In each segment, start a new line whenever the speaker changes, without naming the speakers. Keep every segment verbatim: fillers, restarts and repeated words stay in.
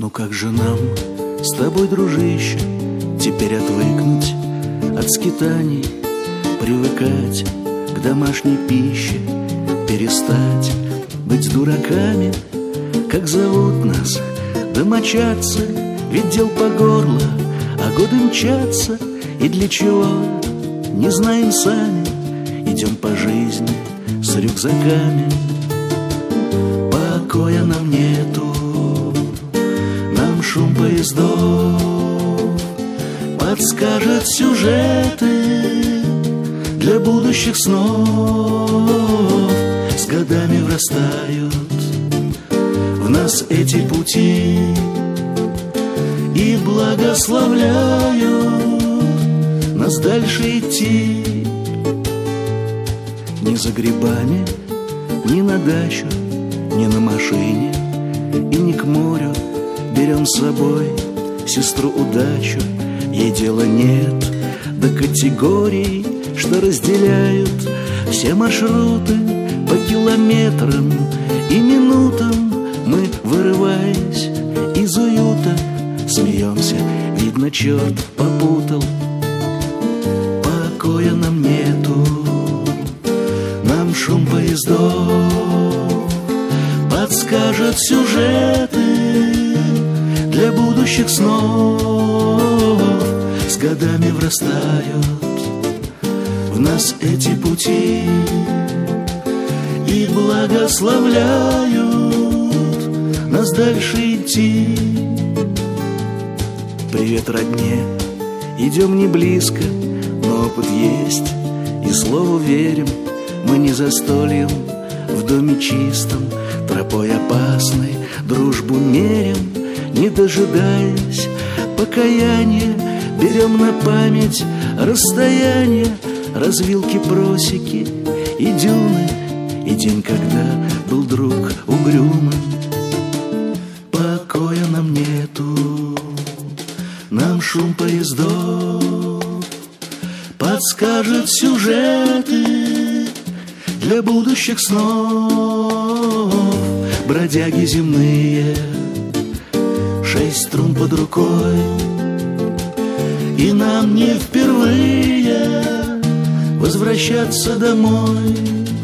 Ну как же нам с тобой, дружище, теперь отвыкнуть от скитаний, привыкать к домашней пище, перестать быть дураками? Как зовут нас домочадцы, ведь дел по горло, а годы мчатся, и для чего, не знаем сами, идем по жизни с рюкзаками. Покоя нам нету, нам шум поездов подскажет сюжеты для будущих снов. С годами врастают в нас эти пути и благословляют нас дальше идти. Ни за грибами, ни на дачу, ни на машине и ни к морю берем с собой сестру удачу. Ей дела нет до категорий, что разделяют все маршруты по километрам и минутам. Мы, вырываясь из уюта, смеемся, видно, черт попутал. Покоя нам нету, нам шум поездов подскажет сюжеты для будущих снов. С годами врастают в нас эти пути и благословляют нас дальше идти. Привет, родне, идем не близко, но опыт есть, и слову верим. Мы не за стольем в доме чистом, тропой опасной дружбу мерим. Не дожидаясь покаяния, берем на память расстояние, развилки, просеки и дюны, и день, когда был друг угрюмым. Покоя нам нету, нам шум поездов подскажет сюжеты для будущих снов. Бродяги земные, шесть струн под рукой, и нам не впервые возвращаться домой.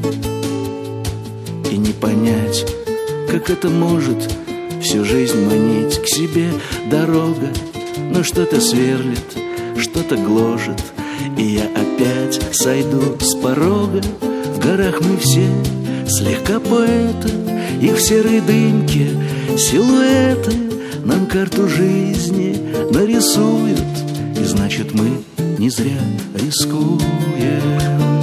И не понять, как это может всю жизнь манить к себе дорога. Но что-то сверлит, что-то гложет, и я опять сойду с порога. В горах мы все слегка поэты, их в серой дымке силуэты нам карту жизни нарисуют, и значит мы не зря рискуем.